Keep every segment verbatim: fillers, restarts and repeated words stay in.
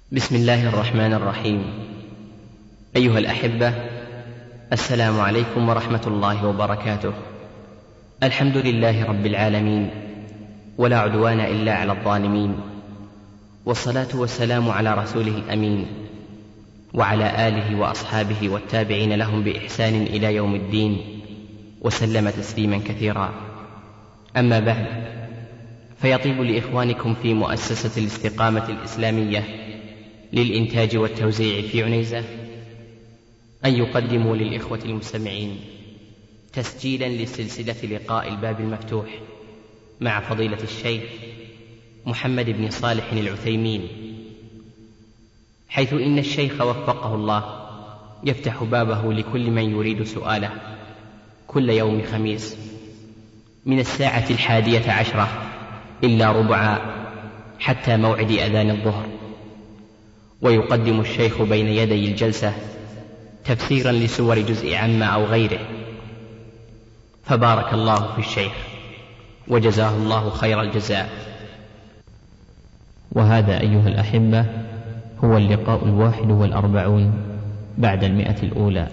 بسم الله الرحمن الرحيم. أيها الأحبة، السلام عليكم ورحمة الله وبركاته. الحمد لله رب العالمين، ولا عدوان إلا على الظالمين، والصلاة والسلام على رسوله الأمين وعلى آله وأصحابه والتابعين لهم بإحسان إلى يوم الدين، وسلم تسليما كثيرا. أما بعد، فيطيب لإخوانكم في مؤسسة الاستقامة الإسلامية للإنتاج والتوزيع في عنيزة أن يقدموا للإخوة المستمعين تسجيلا لسلسلة لقاء الباب المفتوح مع فضيلة الشيخ محمد بن صالح العثيمين، حيث إن الشيخ وفقه الله يفتح بابه لكل من يريد سؤاله كل يوم خميس من الساعة الحادية عشرة إلا ربعا حتى موعد أذان الظهر. ويقدم الشيخ بين يدي الجلسة تفسيرا لسور جزء عما أو غيره، فبارك الله في الشيخ وجزاه الله خير الجزاء. وهذا أيها الأحبة هو اللقاء الواحد والأربعون بعد المئة الأولى.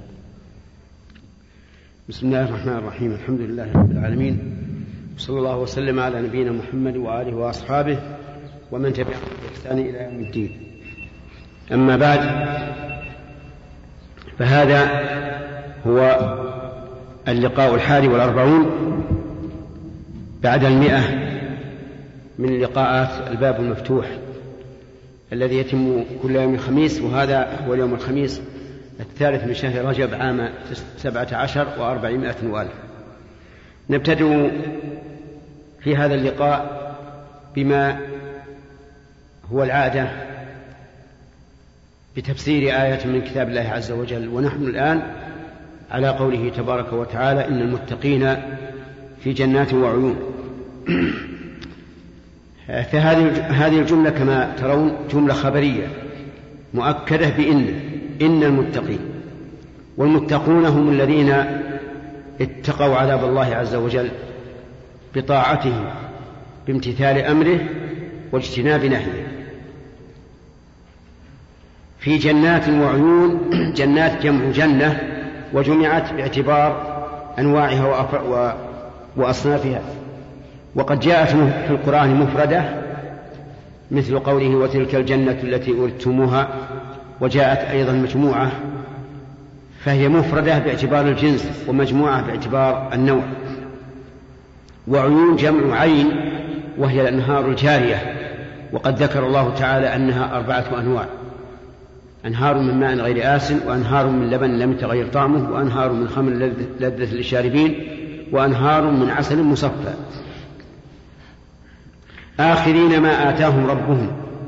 بسم الله الرحمن الرحيم. الحمد لله رب العالمين، صلى الله وسلم على نبينا محمد وآله وأصحابه ومن تبعهم بإحسان إلى يوم الدين. أما بعد، فهذا هو اللقاء الحادي والأربعون بعد المئة من لقاءات الباب المفتوح الذي يتم كل يوم خميس، وهذا هو اليوم الخميس الثالث من شهر رجب عام سبعة عشر وأربعمائة وألف. نبتدئ في هذا اللقاء بما هو العادة بتفسير آية من كتاب الله عز وجل، ونحن الآن على قوله تبارك وتعالى: إن المتقين في جنات وعيون. فهذه الجملة كما ترون جملة خبرية مؤكدة بإن إن المتقين، والمتقون هم الذين اتقوا عذاب الله عز وجل بطاعته بامتثال أمره واجتناب نهيه. في جنات وعيون، جنات جمع جنة، وجمعت باعتبار أنواعها وأصنافها، وقد جاءت في القرآن مفردة مثل قوله: وتلك الجنة التي أورثتموها، وجاءت أيضا مجموعة، فهي مفردة باعتبار الجنس ومجموعة باعتبار النوع. وعيون جمع عين، وهي الأنهار الجارية، وقد ذكر الله تعالى أنها أربعة أنواع: أنهار من ماء غير آسن، وأنهار من لبن لم يتغير طعمه، وأنهار من خمر لذة للشاربين، وأنهار من عسل مصفى، آخذين ما آتاهم ربهم.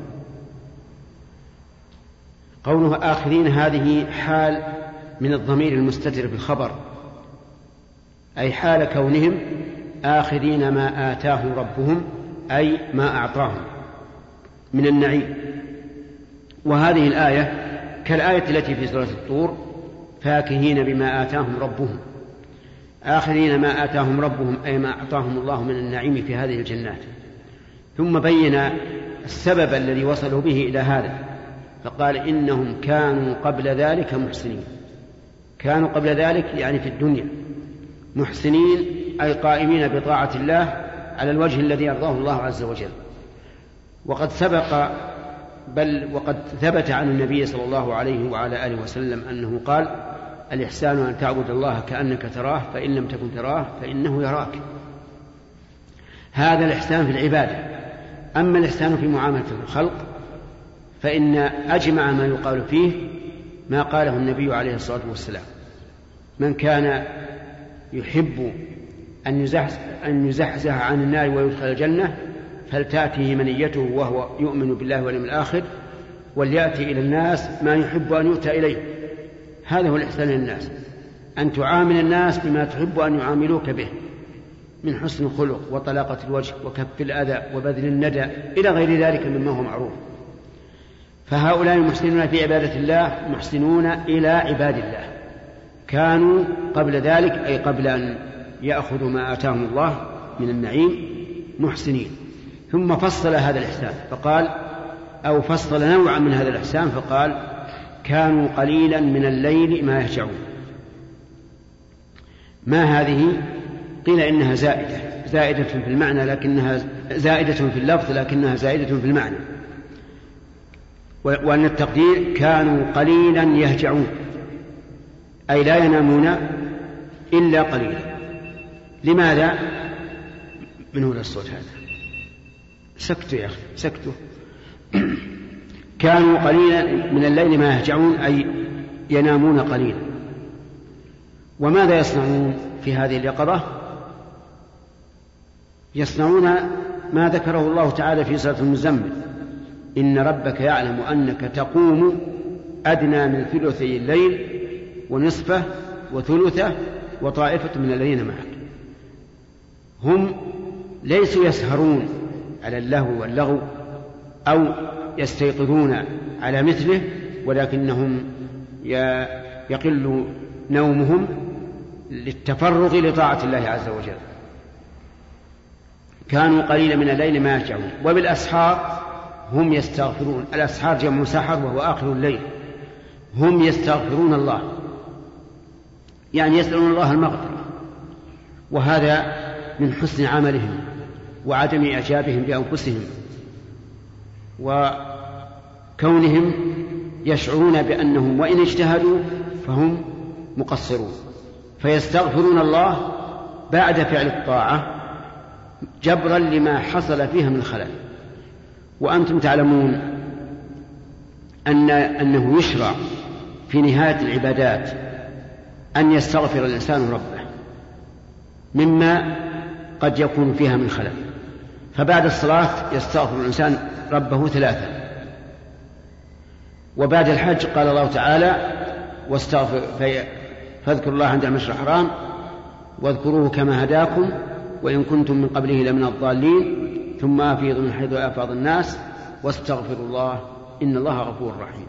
قوله آخذين هذه حال من الضمير المستتر بالخبر، أي حال كونهم آخذين ما آتاهم ربهم، أي ما أعطاهم من النعيم. وهذه الآية كالآية التي في سورة الطور: فاكهين بما آتاهم ربهم. آخذين ما آتاهم ربهم أي ما أعطاهم الله من النعيم في هذه الجنات. ثم بين السبب الذي وصلوا به إلى هذا، فقال: إنهم كانوا قبل ذلك محسنين. كانوا قبل ذلك يعني في الدنيا محسنين، أي قائمين بطاعة الله على الوجه الذي يرضاه الله عز وجل. وقد سبق بل وقد ثبت عن النبي صلى الله عليه وعلى آله وسلم أنه قال: الإحسان أن تعبد الله كأنك تراه فإن لم تكن تراه فإنه يراك. هذا الإحسان في العبادة. أما الإحسان في معاملة الخلق فإن أجمع ما يقال فيه ما قاله النبي عليه الصلاة والسلام: من كان يحب أن يزحزح عن النار ويدخل الجنة فلتأتيه منيته وهو يؤمن بالله واليوم الآخر، وليأتي إلى الناس ما يحب أن يؤتى إليه. هذا هو الإحسان للناس، أن تعامل الناس بما تحب أن يعاملوك به من حسن الخلق وطلاقة الوجه وكف الأذى وبذل الندى إلى غير ذلك مما هو معروف. فهؤلاء المحسنون في عبادة الله محسنون إلى عباد الله، كانوا قبل ذلك أي قبل أن يأخذوا ما آتاهم الله من النعيم محسنين. ثم فصل هذا الإحسان فقال: أو فصل نوعا من هذا الإحسان فقال كانوا قليلا من الليل ما يهجعون. ما هذه؟ قيل إنها زائدة زائدة في المعنى لكنها زائدة في اللفظ لكنها زائدة في المعنى، وأن التقدير كانوا قليلا يهجعون أي لا ينامون إلا قليلا. لماذا؟ من هو الصوت هذا؟ سكتوا يا أخي سكتوا. كانوا قليلا من الليل ما يهجعون أي ينامون قليلا. وماذا يصنعون في هذه اليقظة؟ يصنعون ما ذكره الله تعالى في سورة المزمل: إن ربك يعلم أنك تقوم أدنى من ثلثي الليل ونصفه وثلثه وطائفة من الذين معك. هم ليسوا يسهرون على اللهو واللغو أو يستيقظون على مثله، ولكنهم يقل نومهم للتفرغ لطاعة الله عز وجل. كانوا قليلا من الليل ما يهجعون وبالأسحار هم يستغفرون. الأسحار جمع سحر وهو آخر الليل. هم يستغفرون الله يعني يسألون الله المغفرة، وهذا من حسن عملهم وعدم إعجابهم بأنفسهم وكونهم يشعرون بأنهم وإن اجتهدوا فهم مقصرون، فيستغفرون الله بعد فعل الطاعة جبرا لما حصل فيها من خلل. وأنتم تعلمون أن أنه يشرع في نهاية العبادات أن يستغفر الإنسان ربه مما قد يكون فيها من خلل. فبعد الصلاة يستغفر الإنسان ربه ثلاثة، وبعد الحج قال الله تعالى واستغفر فاذكروا الله عند المشعر الحرام واذكروه كما هداكم وإن كنتم من قبله لمن الضالين ثم أفيضوا من حيث أفاض الناس واستغفروا الله إن الله غفور رحيم.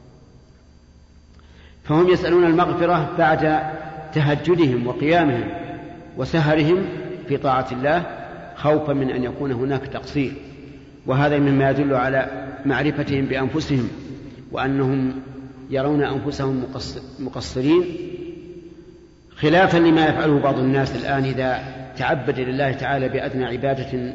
فهم يسألون المغفرة بعد تهجدهم وقيامهم وسهرهم في طاعة الله خوفا من أن يكون هناك تقصير، وهذا مما يدل على معرفتهم بأنفسهم وأنهم يرون أنفسهم مقصرين، خلافا لما يفعله بعض الناس الآن إذا تعبد لله تعالى بأدنى عبادة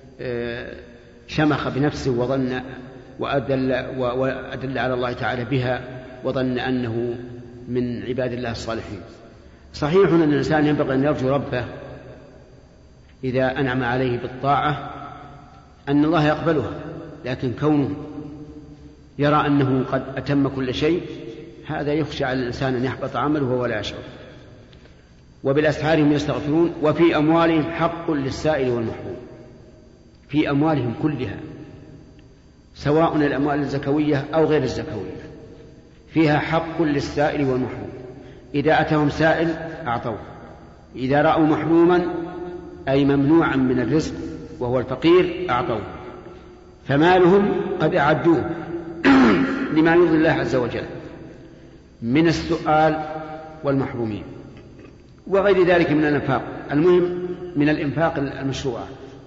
شمخ بنفسه وظن وأدل, وأدل على الله تعالى بها وظن أنه من عباد الله الصالحين. صحيح أن الإنسان ينبغي أن يرجو ربه إذا أنعم عليه بالطاعة أن الله يقبلها، لكن كونه يرى أنه قد أتم كل شيء هذا يخشى على الإنسان أن يحبط عمله وهو لا يشعر. وبالأسحار هم يستغفرون وفي أموالهم حق للسائل والمحروم. في أموالهم كلها سواء الأموال الزكوية أو غير الزكوية فيها حق للسائل والمحروم. إذا أتهم سائل أعطوه، إذا رأوا محروما أي ممنوعا من الرزق وهو الفقير أعطوه. فمالهم قد أعدوه لما يرضي الله عز وجل من السؤال والمحرومين وغير ذلك من الإنفاق، المهم من الإنفاق المشروع.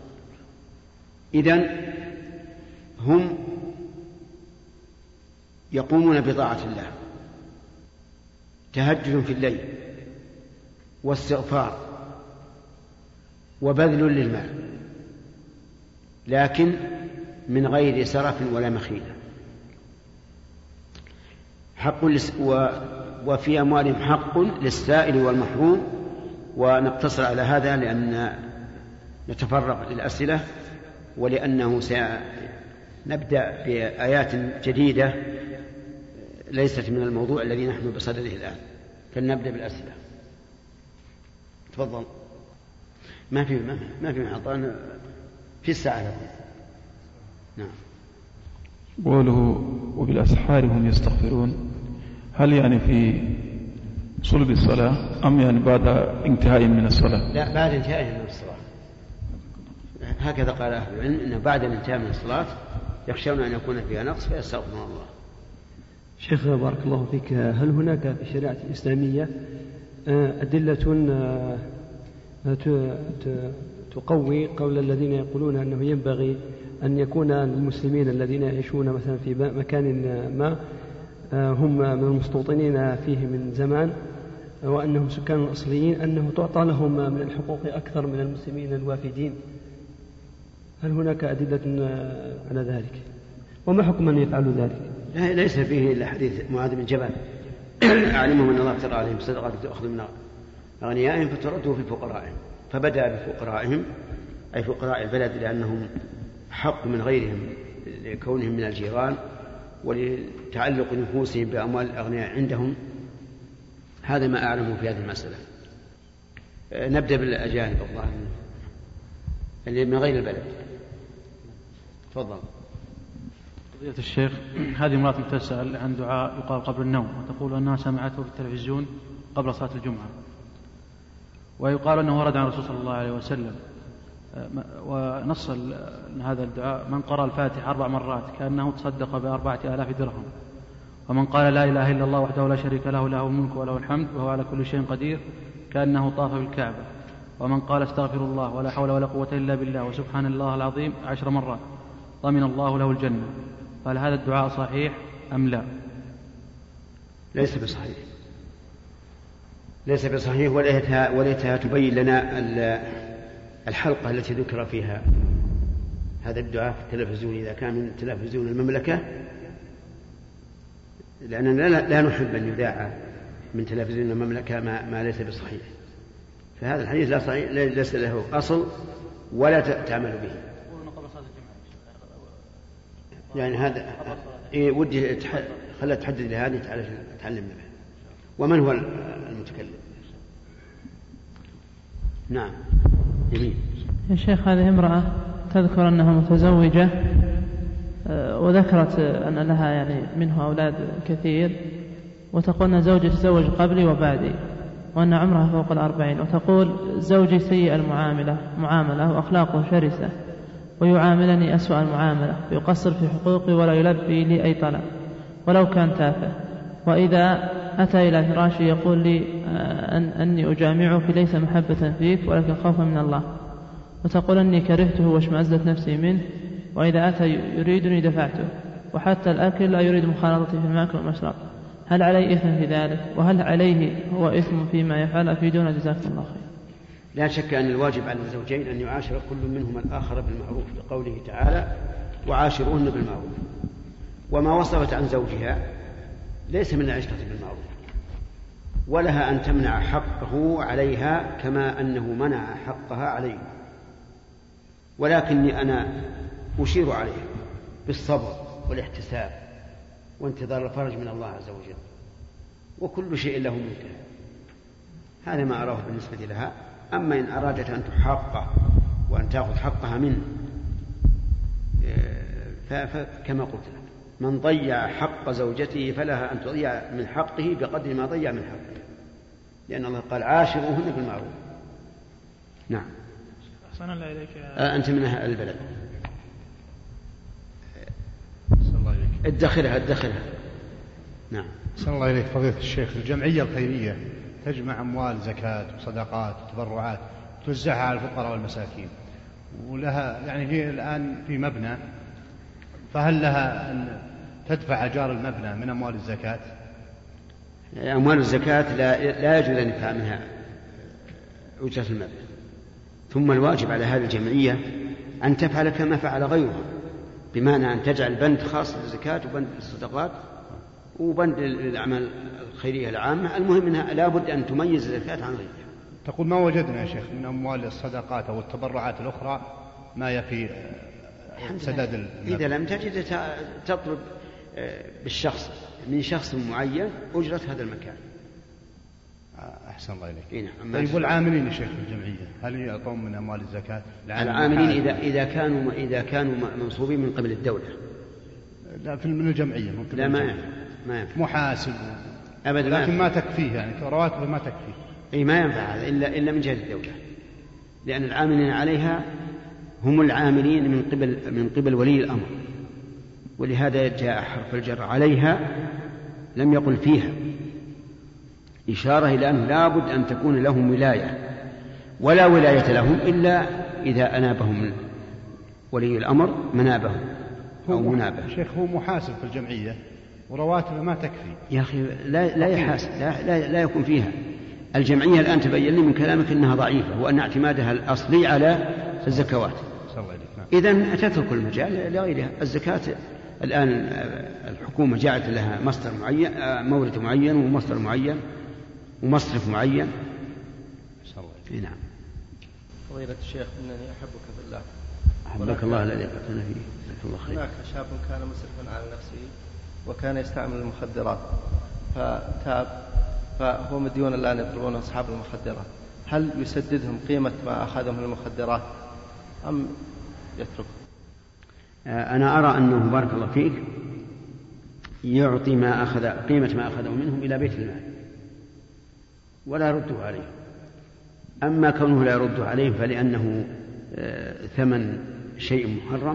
إذن هم يقومون بطاعة الله، تهجد في الليل واستغفار وبذل للمال، لكن من غير سرف ولا مخيلة. حق لس و وفي أموالهم حق للسائل والمحروم. ونقتصر على هذا لأن نتفرغ للأسئلة ولأنه سنبدأ بآيات جديدة ليست من الموضوع الذي نحن بصدده الآن، فلنبدأ بالأسئلة. تفضل. ما في ما في محطان في الساعة لكم. نعم. قوله وبالأسحار هم يستغفرون، هل يعني في صلب الصلاة أم يعني بعد انتهاء من الصلاة؟ لا، بعد انتهاء من الصلاة. هكذا قال أهل العلم إنه بعد الانتهاء من الصلاة يخشون أن يكون فيها نقص فيستغفرون الله. شيخ بارك الله فيك، هل هناك في الشريعة الإسلامية أدلة تقوي قول الذين يقولون أنه ينبغي أن يكون المسلمين الذين يعيشون مثلا في مكان ما هم من المستوطنين فيه من زمان وأنهم سكان أصليين أنه تعطى لهم من الحقوق أكثر من المسلمين الوافدين، هل هناك أدلة على ذلك؟ وما حكم من يفعل ذلك؟ لا ليس فيه إلا حديث معاذ بن جبل علمهم أن الله افترض عليهم صدقات تأخذ من أغنيائهم فتردوا في فقرائهم، فبدأ بفقرائهم أي فقراء البلد لأنهم حق من غيرهم لكونهم من الجيران ولتعلق نفوسهم بأموال الأغنياء عندهم. هذا ما أعلمه في هذه المسألة. نبدأ بالأجانب الله اللي من غير البلد. تفضل. فضيلة الشيخ، هذه امرأة تسأل عن دعاء يقال قبل النوم، وتقول أنها سمعته في التلفزيون قبل صلاة الجمعة، ويقال أنه ورد عن الرسول صلى الله عليه وسلم، ونص هذا الدعاء: من قرأ الفاتحة أربع مرات كأنه تصدق بأربعة آلاف درهم، ومن قال لا إله إلا الله وحده لا شريك له له الملك وله الحمد وهو على كل شيء قدير كأنه طاف بالكعبة، ومن قال استغفر الله ولا حول ولا قوة إلا بالله وسبحان الله العظيم عشر مرات ضمن الله له الجنة. فهل هذا الدعاء صحيح أم لا؟ ليس بصحيح، ليس بصحيح، وليتها, وليتها تبين لنا الحلقة التي ذكر فيها هذا الدعاء في التلفزيون إذا كان من تلفزيون المملكة، لأننا لا نحب أن يذاع من تلفزيون المملكة ما, ما ليس بصحيح. فهذا الحديث لا صحيح، ليس له أصل ولا تعمل به. يعني هذا إيه ودي خلها تحدد لهذه تعلمنا به. ومن هو المتكلم؟ نعم. جميل. يا شيخ، هذه امرأة تذكر أنها متزوجة وذكرت أن لها يعني منه أولاد كثير، وتقول أن زوجي تزوج قبلي وبعدي وأن عمرها فوق الأربعين، وتقول زوجي سيء المعاملة معاملة وأخلاقه شرسة ويعاملني أسوأ المعاملة، يقصر في حقوقي ولا يلبي لي أي طلب ولو كان تافه، وإذا أتى إلى فراشي يقول لي أن أني أجامعك ليس محبة فيك ولكن خوفا من الله، وتقول أني كرهته واشمأزت نفسي منه، وإذا أتى يريدني دفعته، وحتى الأكل لا يريد مخالطتي في المأكل والمشرب. هل علي إثم في ذلك؟ وهل عليه هو إثم فيما يفعل؟ أفيدونا جزاكم الله خير. لا شك أن الواجب على الزوجين أن يعاشر كل منهما الآخر بالمعروف، لقوله تعالى: وعاشرون بالمعروف. وما وصفت عن زوجها ليس من العشرة بالمعروف، ولها أن تمنع حقه عليها كما أنه منع حقها عليه، ولكني أنا أشير عليها بالصبر والاحتساب وانتظار الفرج من الله عز وجل، وكل شيء له منكر. هذا ما أراه بالنسبة لها. أما إن أرادت أن تحقه وأن تأخذ حقها منه فكما قلت لك: من ضيع حق زوجته فلها أن تضيع من حقه بقدر ما ضيع من حقه، لأن الله قال: عاشروهن بالمعروف. نعم. أحسن الله إليك. آه أنت من أهل البلد. ادخلها ادخلها. نعم. أحسن الله إليك فضيلة الشيخ. الجمعية الخيرية تجمع أموال زكاة وصدقات وتبرعات توزعها على الفقراء والمساكين، ولها يعني هي الآن في مبنى، فهل لها أن تدفع أجار المبنى من أموال الزكاة؟ أموال الزكاة لا, لا يجوز أن يدفع منها أجرة المبنى. ثم الواجب على هذه الجمعية أن تفعل كما فعل غيرها، بمعنى أن تجعل بند خاص للزكاة وبند للصدقات وبند للأعمال الخيرية العامة. المهم أنها لا بد أن تميز الزكاة عن غيرها. تقول: ما وجدنا يا شيخ من أموال الصدقات أو التبرعات الأخرى ما يفي سداد المبنى. إذا لم تجد تطلب بالشخص من شخص معين أجرة هذا المكان. أحسن الله إليك. إيه نعم. طيب والعاملين يا شيخ في الجمعية هل يعطون من أموال الزكاة؟ العاملين إذا إذا كانوا إذا كانوا منصوبين من قبل الدولة. لا في من الجمعية. لا ما ينفع. ما ينفع. محاسب أبدا. لكن ما تكفيه يعني رواتبه ما تكفيه. أي ما ينفع هذا إلا إلا من جهة الدولة، لأن العاملين عليها هم العاملين من قبل من قبل ولي الأمر، ولهذا جاء حرف الجر عليها لم يقل فيها، إشارة إلى أنه لا بد أن تكون لهم ولاية، ولا ولاية لهم إلا إذا أنابهم ولي الأمر منابه أو منابه. شيخ هو محاسب في الجمعية ورواتبه ما تكفي. يا أخي لا, لا يحاسب، لا, لا, لا يكون فيها. الجمعية الآن تبين لي من كلامك أنها ضعيفة وأن اعتمادها الأصلي على الزكوات. إذن تترك المجال لغيرها. الزكاة الآن الحكومة جعلت لها مصدر معين، مورد معين ومصدر معين ومصرف معين. نعم. فضيلة الشيخ إنني أحبك في الله. أحبك الله الذي قتلنا فيه. جزاك الله خير. هناك شاب كان مسرفا على نفسه وكان يستعمل المخدرات فتاب، فهو مديون الآن يطلبون أصحاب المخدرات، هل يسددهم قيمة ما أخذهم من المخدرات أم يترك؟ أنا أرى أنه بارك الله فيك يعطي ما أخذ قيمة ما أخذه منهم إلى بيت المال ولا يرده عليه. أما كونه لا يرده عليهم فلأنه ثمن شيء محرم،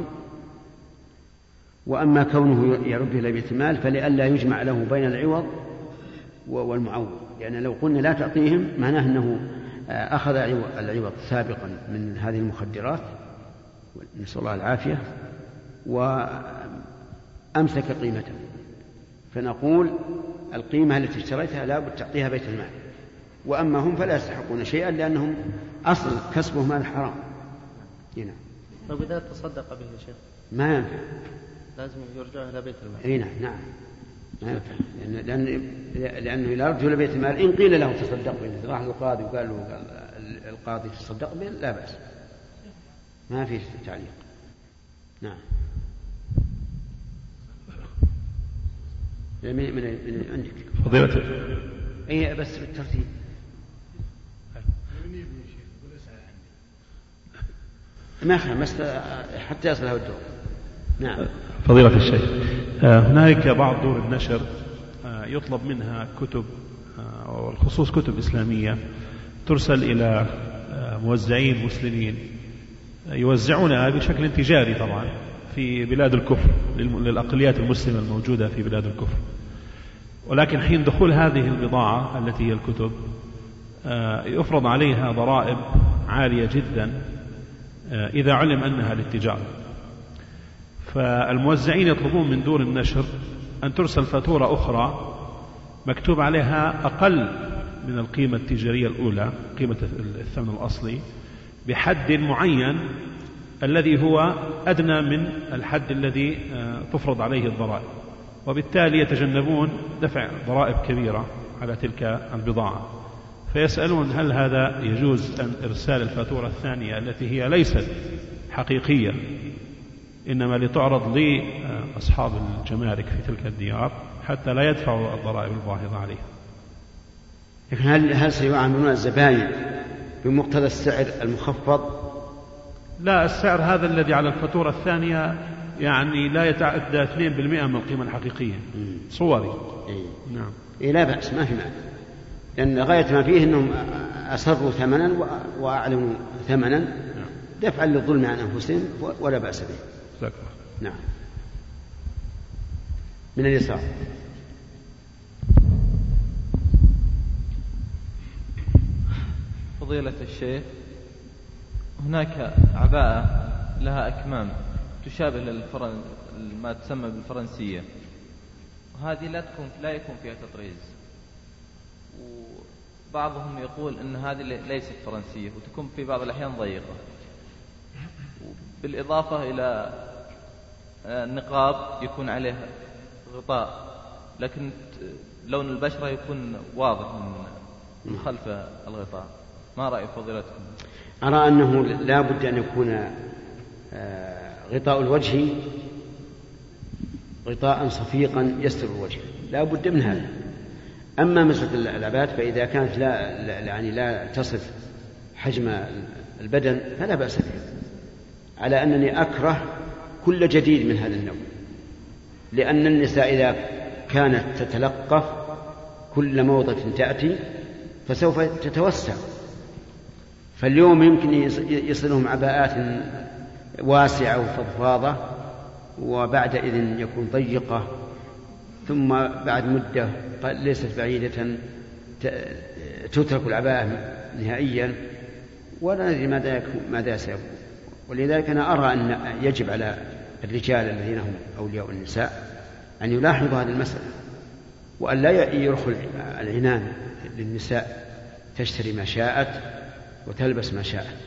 وأما كونه يرده إلى بيت المال فلئلا يجمع له بين العوض والمعوض، لأن يعني لو قلنا لا تعطيهم معناه أنه أخذ العوض سابقا من هذه المخدرات نسأل الله العافية وأمسك قيمته، فنقول القيمة التي اشتريتها لا بد تعطيها بيت المال، وأما هم فلا يستحقون شيئا لأنهم أصل كسبهم مال حرام. هنا طيب إذا تصدق به يا شيخ ما ينفع، لازم يرجع إلى بيت المال. هنا نعم ما ينفع، لأن لأنه إلى رجل بيت المال إن قيل له تصدق به، راح القاضي وقال له قال القاضي تصدق به لا بأس، ما في تعليق. نعم. من من عندك فضيلة أي بس بالترتيب. ما خلنا بس حتى يصل هذا الدور. نعم. فضيلة الشيخ، هناك بعض دور النشر يطلب منها كتب والخصوص كتب إسلامية ترسل إلى موزعين مسلمين يوزعونها بشكل تجاري طبعا في بلاد الكفر للأقليات المسلمة الموجودة في بلاد الكفر، ولكن حين دخول هذه البضاعة التي هي الكتب يفرض عليها ضرائب عالية جدا إذا علم أنها للتجارة، فالموزعين يطلبون من دور النشر أن ترسل فاتورة أخرى مكتوب عليها أقل من القيمة التجارية الأولى، قيمة الثمن الأصلي، بحد معين الذي هو أدنى من الحد الذي تفرض عليه الضرائب، وبالتالي يتجنبون دفع ضرائب كبيرة على تلك البضاعة. فيسألون هل هذا يجوز أن إرسال الفاتورة الثانية التي هي ليست حقيقية إنما لتعرض لأصحاب الجمارك في تلك الديار حتى لا يدفعوا الضرائب الباهظة عليه. لكن هل هل سيعاملون الزبائن بمقتضى السعر المخفض؟ لا، السعر هذا الذي على الفاتورة الثانية يعني لا يتعدى اثنين بالمئة من القيمة الحقيقية صوري. إيه. نعم. إيه لا بأس، ما في معنى، لأن غاية ما فيه أنهم أسروا ثمنا وأعلنوا ثمنا دفعا للظلم عن أنفسهم ولا بأس به. ذكر. نعم. من اليسار. فضيلة الشيخ، هناك عباءة لها أكمام تشابه للفرن... ما تسمى بالفرنسية، وهذه لا تكون لا يكون فيها تطريز، وبعضهم يقول أن هذه ليست فرنسية وتكون في بعض الأحيان ضيقة، بالإضافة إلى النقاب يكون عليه غطاء لكن لون البشرة يكون واضح من خلف الغطاء. ما رأي فضيلتكم؟ أرى أنه لا بد أن يكون غطاء الوجه غطاء صفيقا يستر الوجه، لا بد من هذا. أما مسألة العبات فإذا كانت لا يعني لا تصف حجم البدن فلا بأس بها، على أنني أكره كل جديد من هذا النوع، لأن النساء إذا كانت تتلقف كل موضة تأتي فسوف تتوسع، فاليوم يمكن يصلهم عباءات واسعة وفضفاضة وبعدئذ يكون ضيقة، ثم بعد مدة ليست بعيدة تترك العباءة نهائيا ولا ندري ماذا ماذا سيكون. ولذلك أنا أرى أن يجب على الرجال الذين هم أولياء النساء أن يلاحظوا هذه المسألة، وأن لا يدخل العنان للنساء تشتري ما شاءت وتلبس ما شاءت.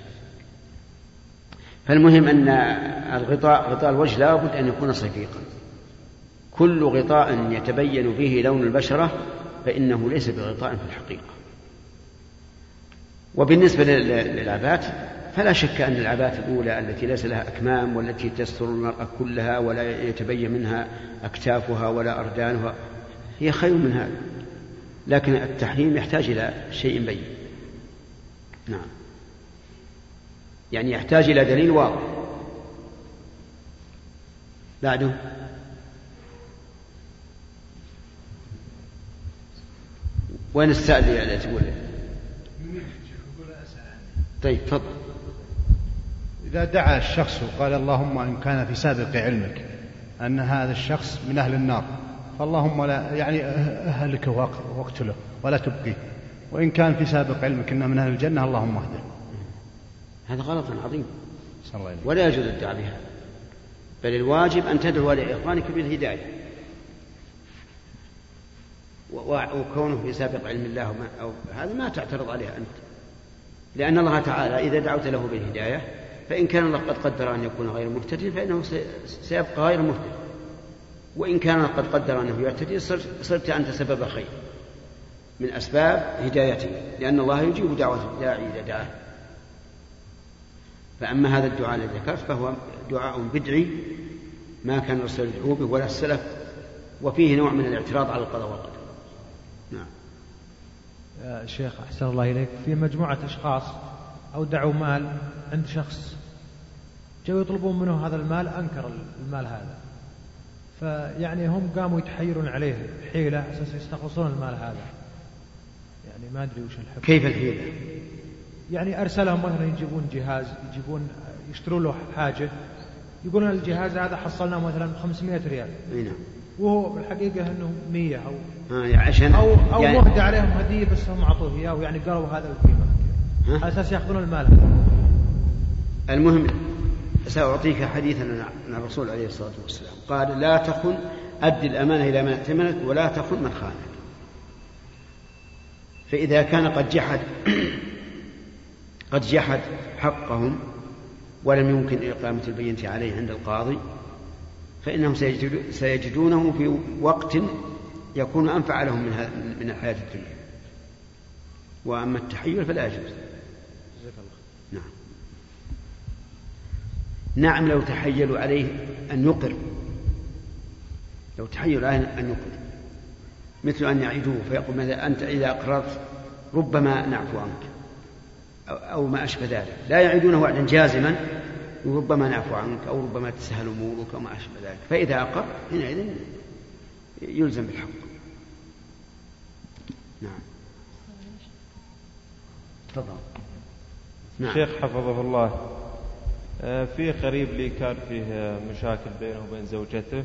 فالمهم أن الغطاء غطاء الوجه لا بد أن يكون صفيقا. كل غطاء يتبين به لون البشرة فإنه ليس بغطاء في الحقيقة. وبالنسبة للعبات فلا شك أن العبات الأولى التي ليس لها أكمام والتي تستر المرأة كلها ولا يتبين منها أكتافها ولا أردانها هي خير من هذا، لكن التحريم يحتاج إلى شيء بين. نعم، يعني يحتاج إلى دليل واضح. بعده وين السائل اللي تقول؟ طيب تفضل. إذا دعا الشخص وقال اللهم إن كان في سابق علمك أن هذا الشخص من أهل النار فاللهم لا يعني أهلكه واقتله ولا تبقيه، وإن كان في سابق علمك أنه من أهل الجنة اللهم اهده. هذا غلط عظيم ولا يجوز الدعاء بها، بل الواجب أن تدعو لإخوانك بالهداية، وكونه في سابق علم الله أو هذا ما تعترض عليه أنت، لأن الله تعالى إذا دعوت له بالهداية فإن كان الله قد قدر أن يكون غير مهتدٍ فإنه سيبقى غير مهتدٍ، وإن كان قد قدر أنه يهتدي صرت أنت سبب خير من أسباب هدايته، لأن الله يجيب دعوة الداعي إذا دعاه. فأما هذا الدعاء الذي ذكرت فهو دعاء بدعي ما كان الرسول يدعو به ولا السلف، وفيه نوع من الاعتراض على القضاء والقدر. نعم. يا شيخ أحسن الله إليك، في مجموعة أشخاص أودعوا مال عند شخص، جاءوا يطلبون منه هذا المال، أنكر المال هذا، فيعني هم قاموا يتحيرون عليه حيلة أساس يستخلصون المال هذا، يعني ما أدري وش الحكم. كيف الحيلة؟ يعني أرسلهم مثلا يجيبون جهاز، يجيبون يشترون له حاجة، يقولون الجهاز هذا حصلناه مثلا خمسمائة ريال، وهو بالحقيقة أنه مية أو آه عشان أو, أو يعني مهدى عليهم هدية بس هم عطوه إياه، ويعني قالوا هذا القيمة على أساس يأخذون المال هذا. المهم سأعطيك حديثا عن الرسول عليه الصلاة والسلام قال: لا تخن، أدي الأمانة إلى من ائتمنك ولا تخن من خانك. فإذا كان قد جحد قد جحد حقهم ولم يمكن إقامة البينة عليه عند القاضي فإنهم سيجدونه في وقت يكون أنفع لهم من الحياة الدنيا. وأما التحيل فلا يجوز. نعم نعم لو تحيلوا عليه أن يقر، لو تحيلوا عليه أن يقر، مثل أن يعيدوه فيقول ماذا أنت إذا أقررت ربما نعفو عنك أو ما أشبه ذلك، لا يعيدونه وعدا جازما ربما نعفو عنك أو ربما تسهل أمورك أو ما أشبه ذلك، فإذا أقر حينئذ يلزم بالحق. نعم تفضل. نعم. شيخ حفظه الله، في قريب لي كان فيه مشاكل بينه وبين زوجته،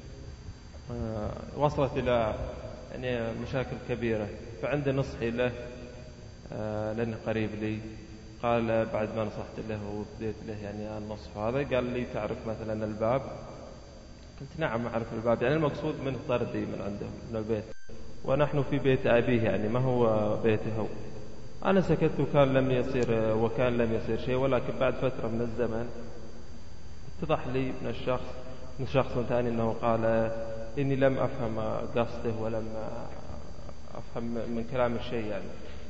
وصلت إلى يعني مشاكل كبيرة، فعند نصحي له لأنه قريب لي، قال بعد ما نصحت له وبديت له يعني النصح هذا، قال لي تعرف مثلا الباب؟ قلت نعم أعرف الباب، يعني المقصود منه طردي من عنده من البيت، ونحن في بيت أبيه يعني ما هو بيته هو. أنا سكت وكان لم يصير وكان لم يصير شيء، ولكن بعد فترة من الزمن اتضح لي من الشخص من شخص ثاني أنه قال إني لم أفهم قصده ولم أفهم من كلام الشيء يعني.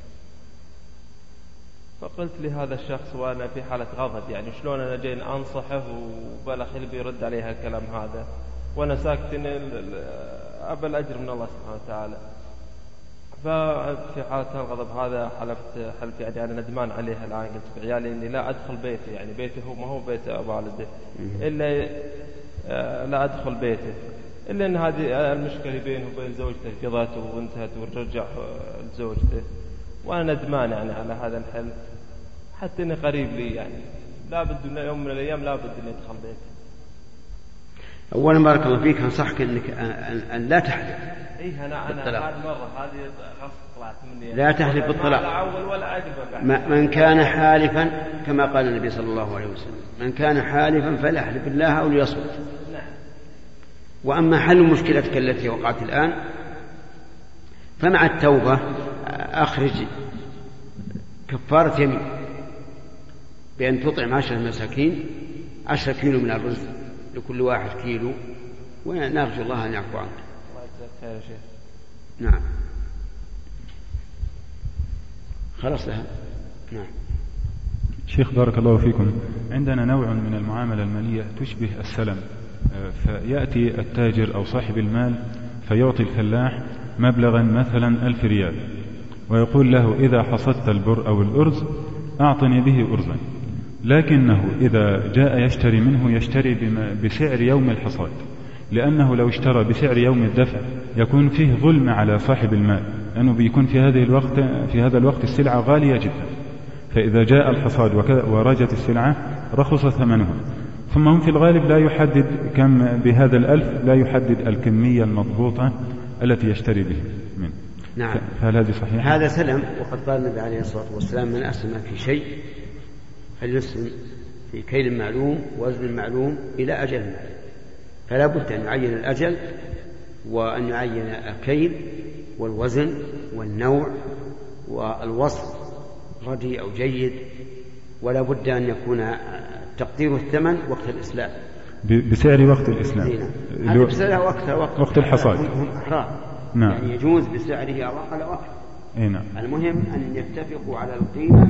فقلت لهذا الشخص وأنا في حالة غضب، يعني شلون أنا جاي أنصحه وبلا خير بيرد عليها الكلام هذا وأنا ساكت، أبى الأجر من الله سبحانه وتعالى. ففي حالة الغضب هذا حلفت حلف يعني أنا ندمان عليها الآن، قلت في عيالي إني لا أدخل بيته، يعني بيته هو ما هو بيت والده، إلا لا أدخل بيته، إلا أن هذه المشكلة بينه وبين زوجته قضته وانتهت ورجع لزوجته، وأنا ندمان يعني على هذا الحل، حتى إني قريب لي يعني لا بد يوم من الأيام لا بد إني أدخل بيته. أولا بارك الله فيك، أنصحك أنك أن لا تحلف إيه أنا أنا هذه مرة هذه غصب طلعت مني. لا تحلف بالطلاق. من كان حالفا كما قال النبي صلى الله عليه وسلم من كان حالفا فليحلف بالله أو ليصمت. وأما حل مشكلتك التي وقعت الآن فمع التوبة أخرج كفارة يمين بأن تطعم عشرة مساكين عشرة كيلو من الرز لكل واحد كيلو ونرجو الله أن يعفو عنك. نعم خلاص لها. نعم شيخ بارك الله فيكم، عندنا نوع من المعاملة المالية تشبه السلم، فيأتي التاجر أو صاحب المال فيعطي الفلاح مبلغا مثلا ألف ريال ويقول له إذا حصدت البر أو الأرز أعطني به أرزا، لكنه إذا جاء يشتري منه يشتري بسعر يوم الحصاد، لأنه لو اشترى بسعر يوم الدفع يكون فيه ظلم على صاحب المال، لأنه بيكون في هذه الوقت في هذا الوقت السلعة غالية جدا، فإذا جاء الحصاد ورجت السلعة رخص ثمنها. ثم هم في الغالب لا يحدد كم بهذا الألف، لا يحدد الكمية المضبوطة التي يشتري به منه. نعم. فهل هذه صحيحة؟ هذا سلم، وقد قال النبي عليه الصلاة والسلام من أسلم في شيء فليسلم في كيل معلوم وزن معلوم إلى أجل معلوم، فلا بد أن يعين الأجل وأن يعين الكيل والوزن والنوع والوصف رديء أو جيد، ولا بد أن يكون تقدير الثمن وقت الإسلام بسعر وقت الإسلام. هذا بسعر وقت, وقت, وقت الحصاد. هم أحرار. نعم. يعني يجوز بسعره أو أقل أو أكثر. نعم. المهم أن يتفقوا على القيمة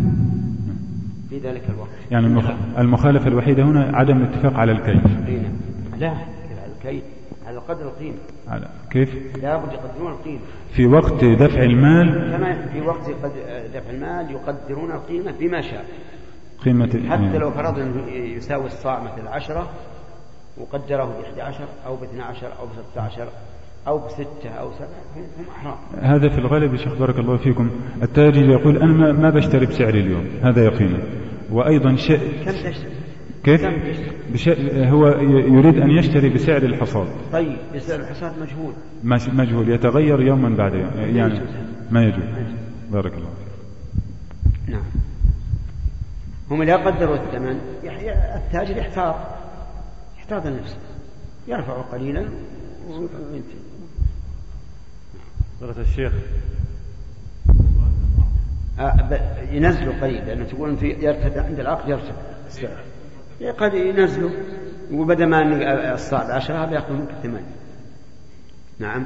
في ذلك الوقت. يعني المخالفة الوحيدة هنا عدم الاتفاق على الكيف. لا على الكيف، على قدر القيمة. على كيف؟ لا بد يقدرون القيمة في وقت دفع المال. كما في وقت دفع المال يقدرون القيمة بما شاء. قيمة حتى لو فرض أنه يساوي الصاع مثل عشرة وقدره بإحدى عشر أو باثنى عشر أو بستة عشر أو بستة أو سبعة هم أحرار. هذا في الغالب يا شيخ بارك الله فيكم التاجر يقول أنا ما بشتري بسعر اليوم، هذا يقينا. وأيضا شيء كم تشتري؟ كيف؟ بش... هو يريد أن يشتري بسعر الحصاد. طيب بسعر الحصاد مجهول. مجهول يتغير يوما بعد يوم، يعني ما يجوز. بارك الله فيك. نعم. هم لا قدروا الثمن، التاجر يحتاط يحتاط النفس، يرفع قليلا وينتهي. درجة الشيخ ينزلوا قليل، لأنه تقول في يرتفع عند العقد يرتفع السعر، قد ينزلوا وبدل ما أن الصاع بعشرة هذا يأخذ منك ثمانية. نعم.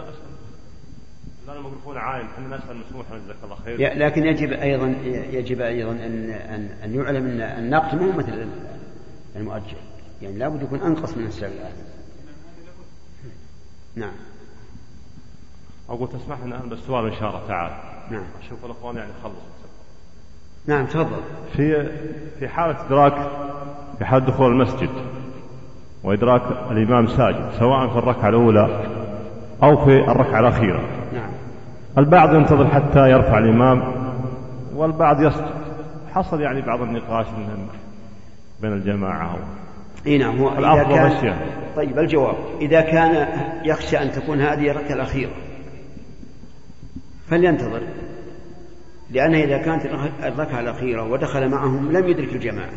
لا الموقفون عايم احنا نسأل مسموح جزاك الله خير. لكن يجب أيضا يجب أيضا أن أن أن يعلم أن النقد مو مثل المؤجل، يعني لا بد يكون أنقص من السعر العادي. نعم. أقول تسمح لنا الآن بالسؤال إن شاء الله تعالى. نعم. أشوف الأخوان يعني خلص. نعم تفضل. في في حالة إدراك في حال دخول المسجد وإدراك الإمام ساجد سواء في الركعة الأولى أو في الركعة الأخيرة. نعم. البعض ينتظر حتى يرفع الإمام والبعض يسجد. حصل يعني بعض النقاش من بين الجماعة. إيه نعم. هو إذا كان طيب الجواب إذا كان يخشى أن تكون هذه الركعة الأخيرة فلينتظر، لأن إذا كانت الركعة الأخيرة ودخل معهم لم يدرك الجماعة.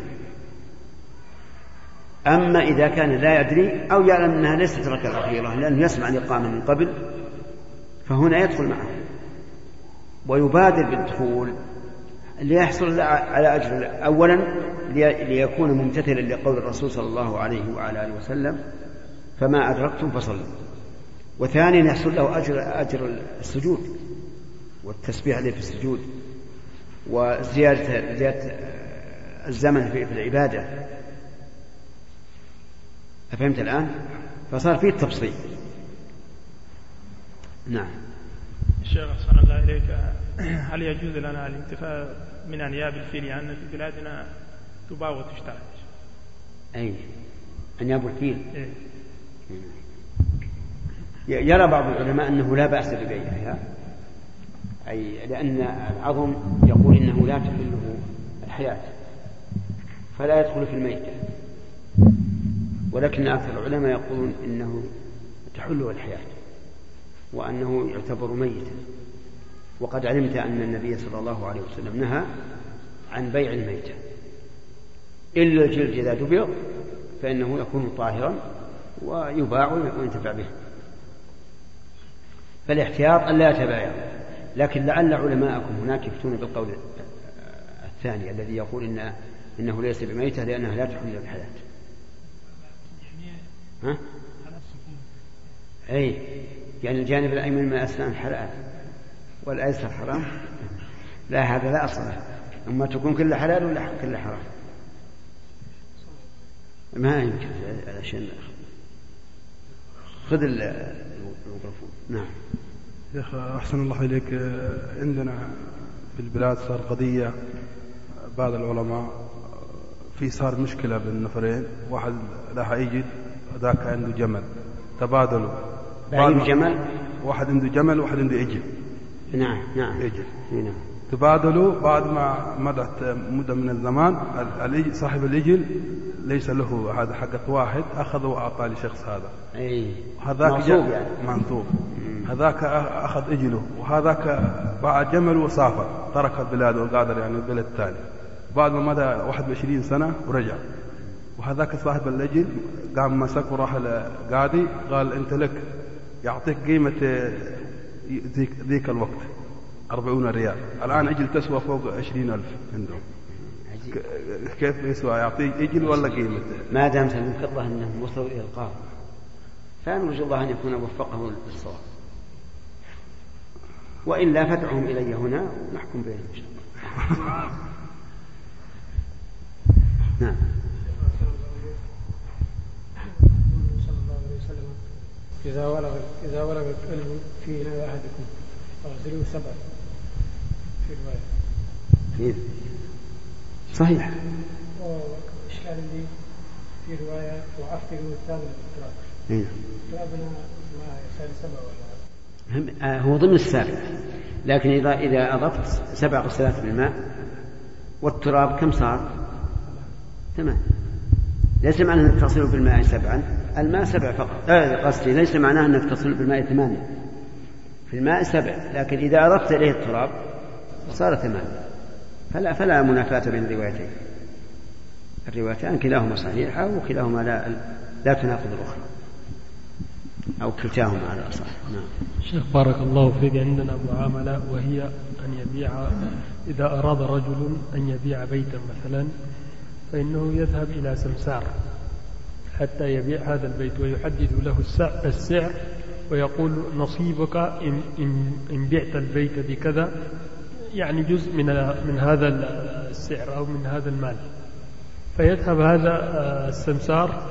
أما إذا كان لا يدري أو يعلم أنها ليست الركعة الأخيرة لأنه يسمع الإقامة من قبل فهنا يدخل معهم ويبادر بالدخول ليحصل على أجر، أولا ليكون ممتثلا لقول الرسول صلى الله عليه وعلى آله وسلم فما أدركتم فصلوا، وثانيا يحصل له أجر أجر السجود والتسبيح عليه في السجود وزيادة زيادة الزمن في العبادة. أفهمت الآن؟ فصار فيه التبسيط. نعم. الشيخ أحسن الله إليك، هل يجوز لنا الانتفاع من أنياب الفيل؟ لأن يعني في بلادنا تباع وتشترى. أي أنياب الفيل. إيه؟ يرى بعض العلماء أنه لا بأس ببيعها، أي لأن العظم يقول إنه لا تحله الحياة فلا يدخل في الميتة، ولكن أكثر العلماء يقولون إنه تحله الحياة. وأنه يعتبر ميتا. وقد علمت أن النبي صلى الله عليه وسلم نهى عن بيع الميتة إلا الجلد إذا دبغ فإنه يكون طاهرا ويباع وينتفع به. فالاحتياط أن لا يتبايع. لكن لعل علماءكم هناك يفتون بالقول الثاني الذي يقول إن إنه ليس بميتة لأنها لا تحل الحياة. ها؟ أي يعني الجانب الأيمن من الأسنان حلال والأيسر حرام. لا هذا لا أصل له. أما تكون كل حلال ولا كل حرام ما يمكن عشان خذ الميكروفون. نعم يا أخي أحسن الله إليك. عندنا في البلاد صار قضية بعض العلماء في صار مشكلة بين النفرين، واحد راح يجد ذاك عنده جمل تبادلوا بعد جمل واحد عنده جمل واحد عنده إجل. نعم نعم إجل نعم. تبادلوا بعد ما مضت مدة من الزمان صاحب الإجل ليس له هذا حقة واحد أخذ وأعطى لشخص هذا. أي هذاك منصوب يعني منصوب. هذاك أخذ إجله وهذاك باع جمل وسافر ترك البلاد وقادر يعني البلد الثاني. بعد ما مضى واحد وعشرين سنة ورجع وهذاك صاحب الإجل قام مسك وراح القاضي قال أنت لك يعطيك قيمة ذيك, ذيك الوقت أربعون ريال. الآن أجل تسوى فوق عشرين ألف عندهم. كيف يسوى يعطيك أجل ولا قيمة؟ ما دام سلمك الله أنهم وصلوا إلى القاضي فنرجو الله أن يكون وفقه للصواب، وإلا فادعهم إلي هنا ونحكم بينهم إن شاء الله. نعم. إذا ولغ إذا ولغ الكلب في إناء أحدكم فاغسلوه سبعا في رواية. صحيح. وإشكال لي في رواية وعفروا الثامن التراب. ترابنا ما يسال سبع ولا؟ هو ضمن السابع، لكن إذا إذا أضفت سبع غسلات بالماء والتراب كم صار؟ تمام. ليس معناه أنك تصل بالماء سبعا، الماء سبع فقط. آه قصدي ليس معناه أنك تصل بالماء ثمانية، في الماء سبع، لكن إذا أضفت إليه التراب صار ثمانية. فلا فلا منافاة بين الروايتين. الروايتان كلاهما صحيحة وكلاهما لا لا تناقض الأخرى أو كلتاهما على الأصح. نعم. شيخ بارك الله فيك، عندنا معاملة وهي أن يبيع إذا أراد رجل أن يبيع بيتا مثلا فإنه يذهب إلى سمسار حتى يبيع هذا البيت ويحدد له السعر ويقول نصيبك إن, إن, إن بعت البيت بكذا، يعني جزء من من هذا السعر أو من هذا المال. فيذهب هذا السمسار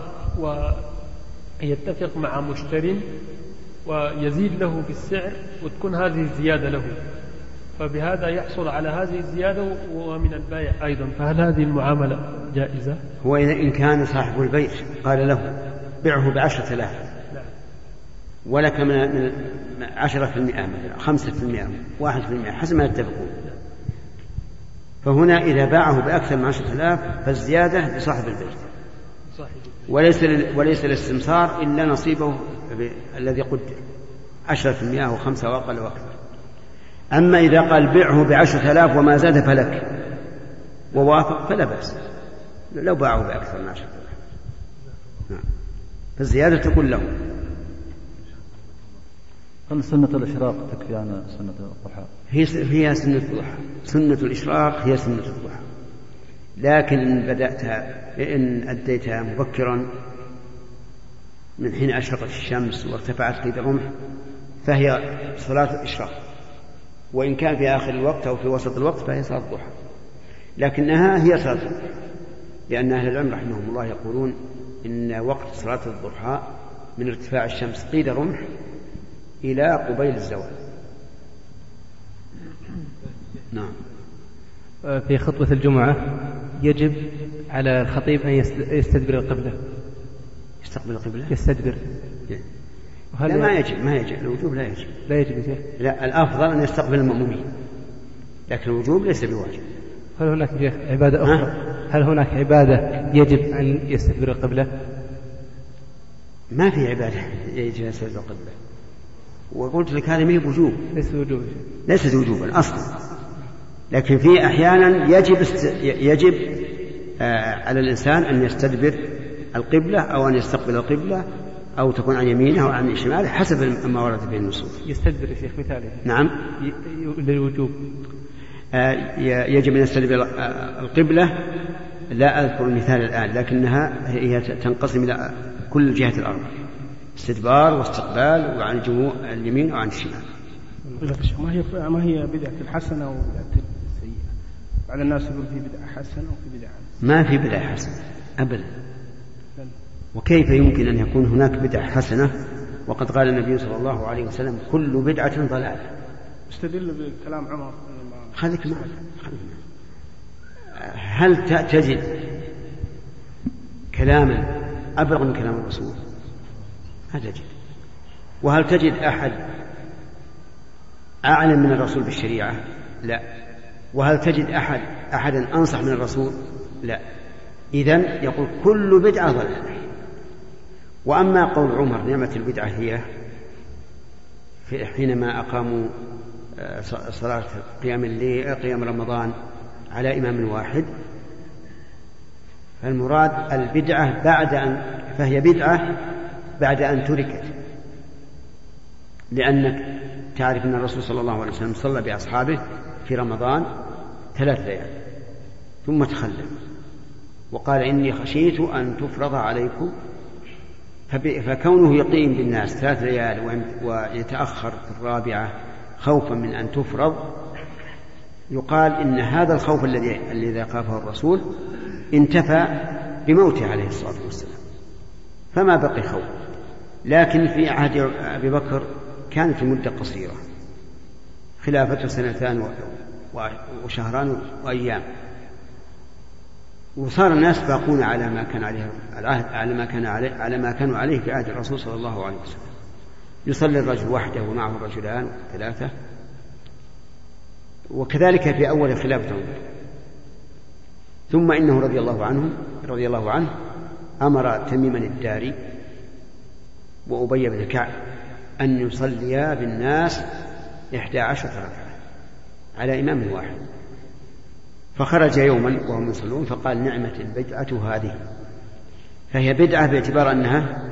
ويتفق مع مشتر ويزيد له بالسعر وتكون هذه الزيادة له، فبهذا يحصل على هذه الزيادة ومن البائع أيضا. فهل هذه المعاملة جائزة؟ هو إن كان صاحب البيت قال له بيعه بعشرة آلاف ولك من عشرة في المئة مثلا خمسة في المئة واحد في المئة حسب ما يتفقون، فهنا إذا باعه بأكثر من عشرة آلاف فالزيادة لصاحب البيت وليس وليس للسمسار إلا نصيبه الذي قدر عشرة في المئة وخمسة وأقل وأكثر. أما إذا قال بيعه بعشرة آلاف وما زاد فلك ووافق فلا بأس لو باعه بأكثر من عشرة آلاف. نعم. فالزيادة تكون له. هل سنة الإشراق تكفي عن سنة الضحى؟ هي هي سنة الضحى. سنة الإشراق هي سنة الضحى، لكن إن بدأتها إن أديتها مبكرا من حين أشرقت الشمس وارتفعت قيد الرمح فهي صلاة الإشراق، وإن كان في آخر الوقت أو في وسط الوقت فهي صلاة الضحى، لكنها هي صلاة الضحى، لأن أهل العلم رحمهم الله يقولون إن وقت صلاة الضحى من ارتفاع الشمس قيد الرمح إلى قبيل الزوال. نعم. في خطبة الجمعة يجب على الخطيب أن يستدبر القبلة. يستقبل القبلة؟ يستدبر. لا ما يجب ما يجب الوجوب لا يجب. لا يجب يا شيخ. لا الأفضل أن يستقبل المأمومين، لكن الوجوب ليس بواجب. هل هناك شيخ عبادة أخرى؟ هل هناك عبادة يجب أن يستدبر القبلة؟ ما في عبادة يجب أن يستدبر القبلة. وقلت لك هذا ما هي بوجوب، ليس وجوب ليست وجوبا أصلا، لكن في أحيانا يجب است... يجب آه على الإنسان أن يستدبر القبلة أو أن يستقبل القبلة أو تكون عن يمينه أو عن شماله حسب ما ورد به النصوص. يستدبر يا شيخ مثاله. نعم. ي... للوجوب. آه يجب أن يستدبر القبلة، لا أذكر المثال الآن، لكنها هي تنقسم إلى كل جهة الأرض، استدبار واستقبال وعن اليمين وعن الشمال. ما هي ما هي بدعة الحسنة أو بدعة السيئة؟ بعض الناس يقول في بدعة حسنة وفي بدعة سيئة. ما في بدعة حسنة أبدا. وكيف يمكن أن يكون هناك بدعة حسنة وقد قال النبي صلى الله عليه وسلم كل بدعة ضلالة؟ استدل بكلام عمر. خليك معك. هل تجد كلاما أبلغ من كلام الرسول؟ ما تجد. وهل تجد أحد أعلم من الرسول بالشريعة؟ لا. وهل تجد أحد أحدا أنصح من الرسول؟ لا. إذن يقول كل بدعة ضلالة. وأما قول عمر نعمة البدعة هي حينما أقاموا صلاة قيام الليل قيام رمضان على إمام واحد، فالمراد البدعة بعد أن فهي بدعة بعد أن تركت، لأنك تعرف أن الرسول صلى الله عليه وسلم صلى بأصحابه في رمضان ثلاث ليال ثم تخلف وقال إني خشيت أن تفرض عليكم، فكونه يقيم بالناس ثلاث ليال ويتأخر في الرابعة خوفا من أن تفرض، يقال إن هذا الخوف الذي الذي خافه الرسول انتفى بموته عليه الصلاة والسلام، فما بقي خوف. لكن في عهد أبي بكر كانت المدة قصيرة، خلافته سنتان وشهران وأيام، وصار الناس باقون على ما كان عليه العهد على ما كان عليه على ما كانوا عليه في عهد الرسول صلى الله عليه وسلم. يصلي الرجل وحده ومعه رجلان ثلاثة، وكذلك في أول خلافته. ثم إنه رضي الله عنه رضي الله عنه أمر تميما الداري وأبي بن كعب أن يصليا بالناس إحدى عشرة ركعة على إمام واحد، فخرج يوما وهم يصلون فقال نعمة البدعة هذه، فهي بدعة باعتبار أنها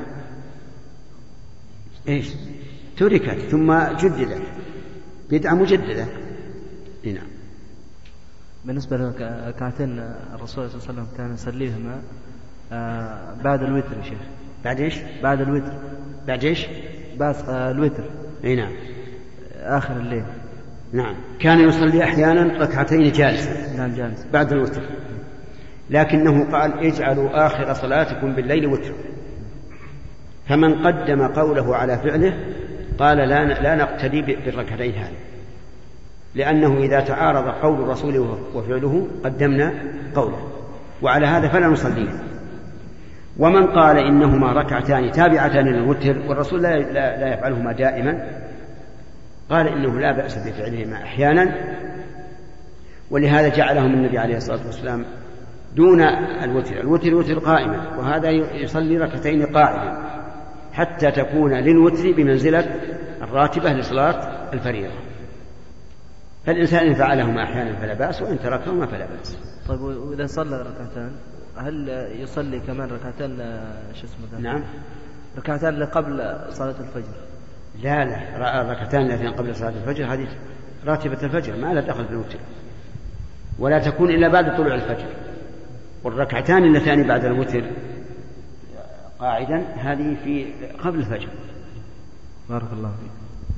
إيش تركت ثم جددت، بدعة مجددة. نعم. بالنسبة لركعتين الرسول صلى الله عليه وسلم كان يصليهما بعد الوتر يا شيخ. بعد إيش؟ بعد الوتر. بعد إيش؟ بعد الوتر. أي نعم. آخر الليل. نعم. كان يصلي أحيانا ركعتين جالسا. نعم جالس. بعد الوتر. لكنه قال اجعلوا آخر صلاتكم بالليل وتر. فمن قدم قوله على فعله قال لا لا نقتدي بالركعتين هذه، لأنه إذا تعارض قول الرسول وفعله قدمنا قوله، وعلى هذا فلا نصليه. ومن قال إنهما ركعتان تابعتان للوتر والرسول لا, لا, لا يفعلهما دائما، قال إنه لا بأس بفعلهما أحيانا، ولهذا جعلهم النبي عليه الصلاة والسلام دون الوتر. الوتر وتر قائما، وهذا يصلي ركعتين قاعدا حتى تكون للوتر بمنزلة الراتبة لصلاة الفريضة. فالإنسان إن فعلهما أحيانا فلا بأس، وإن تركهما فلا بأس. طيب وإذا صلى ركعتان هل يصلي كمان ركعتان شو اسمه؟ نعم. ركعتان قبل صلاة الفجر؟ لا لا، الركعتان اللتين قبل صلاة الفجر هذه راتبة الفجر، ما لها دخل بالوتر، ولا تكون إلا بعد طلوع الفجر. والركعتان اللتان بعد الوتر قاعدا هذه في قبل الفجر. بارك الله فيك.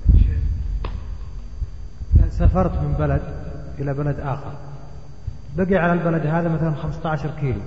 سافرت من بلد إلى بلد آخر، بقي على البلد هذا مثلا خمسة عشر كيلو،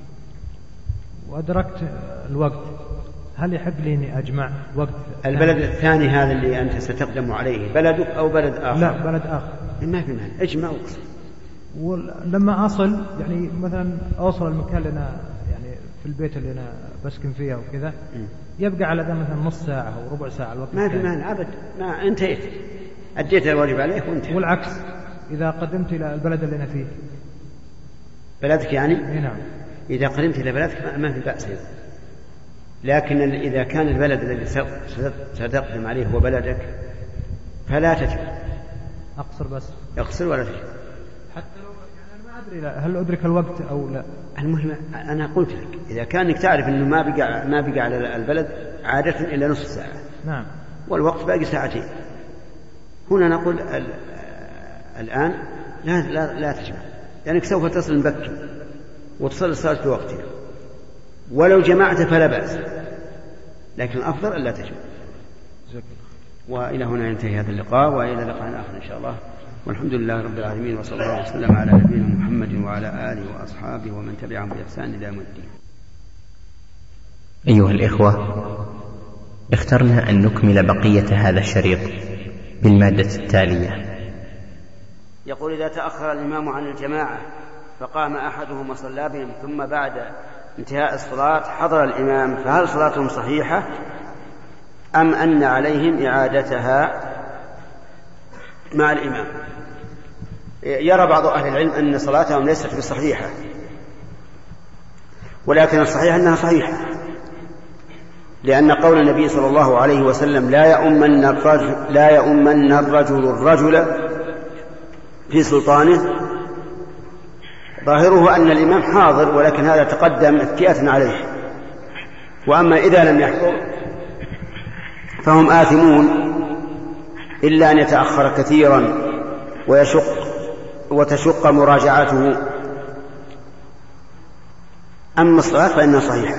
وأدركت الوقت، هل يحق لي أني أجمع وقت البلد الثاني هذا اللي أنت ستقدم عليه بلدك أو بلد آخر؟ لا بلد آخر. ما في مانع، اجمع وقت. ولما أصل يعني مثلا أوصل المكان اللي أنا يعني في البيت اللي أنا بسكن فيه وكذا، يبقى على ذا مثلا نص ساعة أو ربع ساعة الوقت. ما في مانع أبد، ما انتهيت، أديت الواجب عليك وانتهيت. والعكس إذا قدمت إلى البلد اللي أنا فيه. بلدك يعني؟ نعم. إذا قدمت إلى بلدك ما في بأس، لكن إذا كان البلد الذي ستقدم عليه هو بلدك فلا تجب. أقصر بس أقصر ولا تجب حتى لو يعني أنا ما أدري هل أدرك الوقت أو لا. المهم أنا قلت لك إذا كانك تعرف أنه ما بقى ما بقى على البلد عادة إلا نصف ساعة. نعم. والوقت باقي ساعتين. هنا نقول الآن لا لا لا تجمع لأنك سوف تصل مبكر وتصل الصلاة في وقتها، ولو جمعت فلا بأس، لكن الأفضل ألا تجمع. وإلى هنا ينتهي هذا اللقاء، وإلى لقاء آخر إن شاء الله، والحمد لله رب العالمين، وصلى الله وسلم على نبينا محمد وعلى آله وأصحابه ومن تبعهم بإحسان إلى يوم الدين. أيها الإخوة، اخترنا أن نكمل بقية هذا الشريط بالمادة التالية. يقول: إذا تأخر الإمام عن الجماعة فقام أحدهم وصلى بهم ثم بعد انتهاء الصلاة حضر الإمام، فهل صلاتهم صحيحة أم أن عليهم إعادتها مع الإمام؟ يرى بعض أهل العلم أن صلاتهم ليست بصحيحة، ولكن الصحيح أنها صحيحة، لأن قول النبي صلى الله عليه وسلم: لا يؤمن الرجل, لا يؤمن الرجل الرجل في سلطانه، ظاهره أن الإمام حاضر، ولكن هذا تقدم افتئة عليه. وأما إذا لم يحضر فهم آثمون إلا أن يتأخر كثيرا ويشق وتشق مراجعته. أما الصلاة فإنها صحيحة.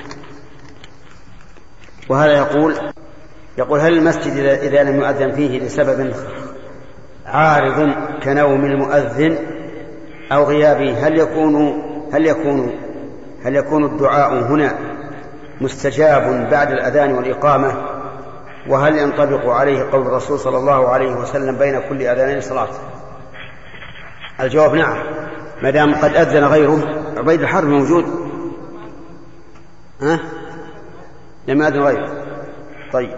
وهذا يقول يقول هل المسجد إذا لم يؤذن فيه لسبب عارض كنوم المؤذن أو غيابه هل يكون هل يكون هل يكون الدعاء هنا مستجاب بعد الأذان والإقامة؟ وهل ينطبق عليه قول الرسول صلى الله عليه وسلم: بين كل أذانين صلاة؟ الجواب: نعم، ما دام قد أذن غيره. عبيد الحرب موجود؟ ها؟ لم يأذن غيره. طيب،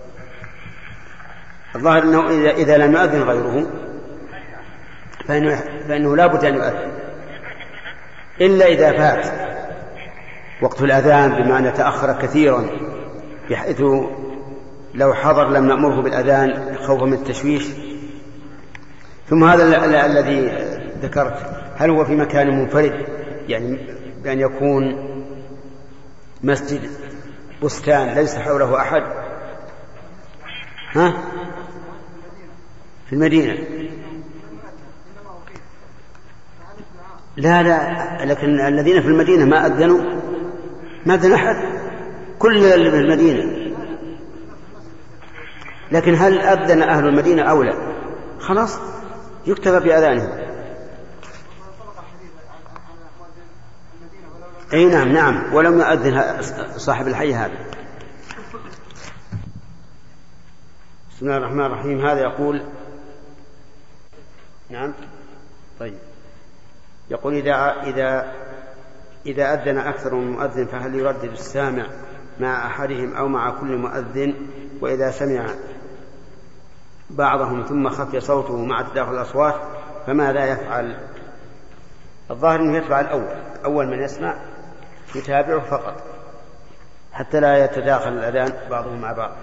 الظاهر أنه إذا, إذا لم يأذن غيره فإنه, فإنه لا بد أن يؤذن، إلا إذا فات وقت الأذان بمعنى تأخر كثيرا بحيث لو حضر لم نأمره بالأذان خوفا من التشويش. ثم هذا الذي ذكرت هل هو في مكان منفرد، يعني بأن يكون مسجد بستان ليس حوله أحد؟ ها؟ في المدينة؟ لا لا، لكن الذين في المدينة ما أذنوا، ما أذن أحد، كل اللي في المدينة. لكن هل أذن أهل المدينة أو لا؟ خلاص يكتفى بأذانهم. أي نعم نعم، ولم يؤذن صاحب الحي هذا. بسم الله الرحمن الرحيم. هذا يقول: نعم طيب، يقول: إذا إذا إذا أذن أكثر من مؤذن فهل يردد السامع مع أحدهم أو مع كل مؤذن؟ وإذا سمع بعضهم ثم خفي صوته مع تداخل الأصوات فماذا يفعل؟ الظاهر أنه يتبع الأول، أول من يسمع يتابعه فقط حتى لا يتداخل الأذان بعضهم مع بعض.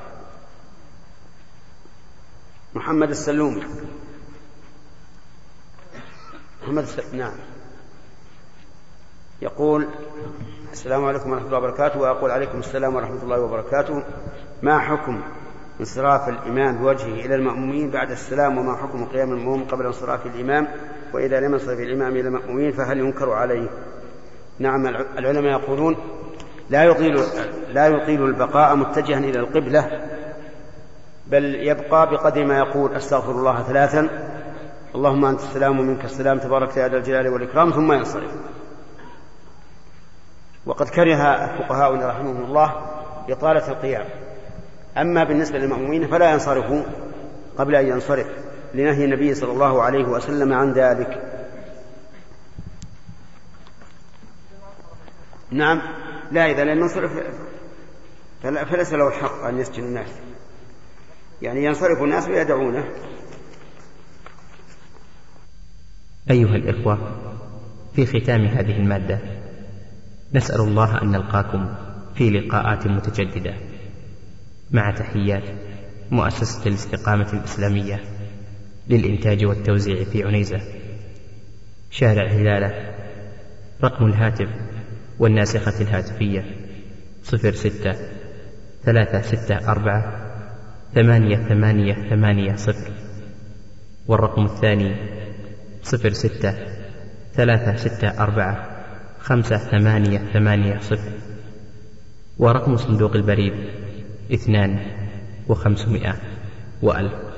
محمد السلومي. محمد السلومي نعم، يقول: السلام عليكم ورحمة الله وبركاته. وأقول: عليكم السلام ورحمة الله وبركاته. ما حكم انصراف الإمام بوجهه إلى المأمومين بعد السلام؟ وما حكم قيام المأموم قبل انصراف الإمام؟ وإذا لم ينصرف الإمام إلى المأمومين فهل ينكر عليه؟ نعم، العلماء يقولون لا يطيل لا يطيل البقاء متجها إلى القبلة، بل يبقى بقدر ما يقول: أستغفر الله ثلاثا، اللهم أنت السلام ومنك السلام تبارك يا ذا الجلال والإكرام، ثم ينصرف. وقد كره فقهاؤنا رحمهم الله إطالة القيام. أما بالنسبة للمأمومين فلا ينصرفوا قبل أن ينصرف لنهي النبي صلى الله عليه وسلم عن ذلك. نعم، لا، إذا لم ينصرف فليس له الحق أن يسجن الناس، يعني ينصرف الناس ويدعونه. أيها الإخوة، في ختام هذه المادة نسأل الله أن نلقاكم في لقاءات متجددة. مع تحيات مؤسسة الاستقامة الإسلامية للإنتاج والتوزيع في عنيزة، شارع هلالة. رقم الهاتف والناسخة الهاتفية صفر ستة ثلاثة ستة أربعة ثمانية ثمانية ثمانية صفر، والرقم الثاني صفر ستة ثلاثة ستة أربعة خمسة ثمانية ثمانية صفر، ورقم صندوق البريد اثنان وخمسمائة وألف.